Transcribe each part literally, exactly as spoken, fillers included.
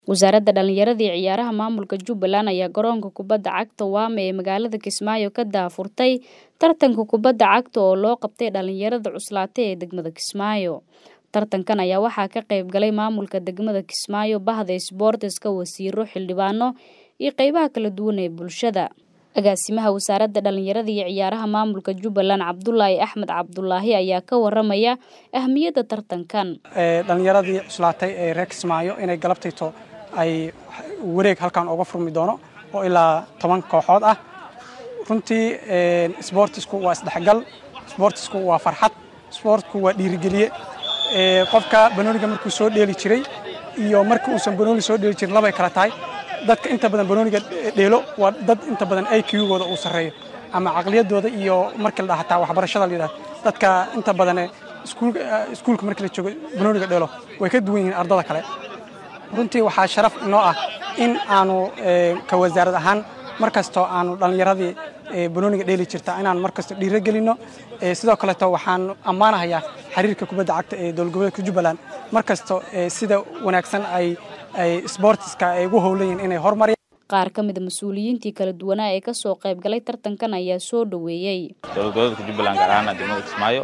Wasaaradda Dhalinyarada iyo Ciyaaraha Maamulka Jubbaland ayaa garoonka kubadda cagta Wame ee magaalada Kismaayo ka daahfurtay tartanka kubadda cagta oo loo qabtay dhalinyarada cuslaatay ee degmada Kismaayo. Tartankan ayaa waxaa ka qayb galay maamulka degmada Kismaayo, bahda isboortiska, wasiiro, xildhibaano iyo qaybaha kala duwan ee bulshada. Agaasimaha Wasaaradda Dhalinyarada iyo Ciyaaraha Maamulka Jubbaland, Cabdullaahi Axmed Cabdullaahi, ayaa ka waramaya ahmiyadda tartankan. Dhalinyaradii cuslaatay ee reer Kismaayo inay galabtayto ay wareeg halkan uga furmi doono oo ilaa toban kooxood ah. Runtii isboortisku waa isdhexgal, isboortisku waa farxad, isboortku waa dhiirigeliye. Qofka banooniga markuu soo dheeli jiray iyo markii uusan banooni soo dheeli jirin labay kala tahay. Dadka inta badan banooniga dheelo waa dad inta badan I Q-gooda uu sareeyo ama aqliyadooda iyo markii la dhaxtaa waxbarashada la yiraahdo. Dadka inta badan iskuulka iskuulka markii la joogo banooniga dheelo way ka duwan yihiin ardada kale. Runtii waxaa sharaf inoo ah in aanu ka wasaarad ahaan markastoo aanu dhalinyaradii banooniga dheeli jirta inaan markasto dhiirigelino. Sidoo kale waxaan ammaanahayaa xiriirka kubadda cagta ee dowlad goboleedka Jubbaland markasto sida wanaagsan ay ay isboortiska ay ugu howlayeen inay horumariyaan. Qaar ka mid ah mas'uuliyiintii kala duwanaa ee ka soo qayb galay tartankan ayaa soo dhaweeyay. Dowlad goboleedka Jubbaland gaar ahaan degmada Kismaayo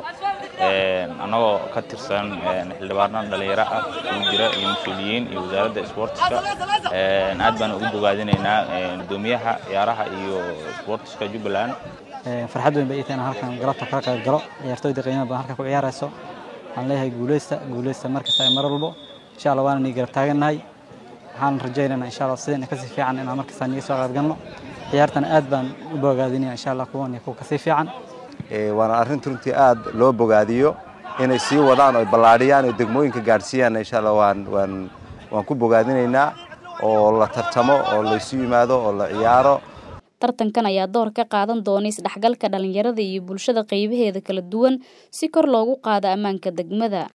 anagoo ka tirsan xildhibaano dhalinyaro ah oo jira iyo mas'uuliyiin iyo wasaaradda isboortiska aad baan ugu bogaadinaynaa gudoomiyaha ciyaaraha iyo isboortiska Jubbaland. Farxad weyn bay tahay halkan galabta ka qayb galo ciyaartooyda qiimaha badan halka ku ciyaarayso. Waxaan leeyahay guuleysta guuleysta markasta ay mar walba insha Allah waan garab taaganahay. Waxaan rajaynaynaa insha Allah sideen ka si fiican inaan markasta niga soo qayb galno. Ciyaartan aad baan u bogaadinayaa insha Allah kuwan iyo kuwa ka si fiican. ee waana arrin runtii aad loo bogaadiyo inay sii wadaan oo balaadhiyaan oo degmooyinka gaarsiiyaan insha Allah waan waan waan ku bogaadinaynaa oo la tartamo oo la isu yimaado oo la ciyaaro. Tartankan ayaa door ka qaadan doona isdhexgalka dhalinyarada iyo bulshada qaybaheeda kala duwan si kor loogu qaado ammaanka degmada.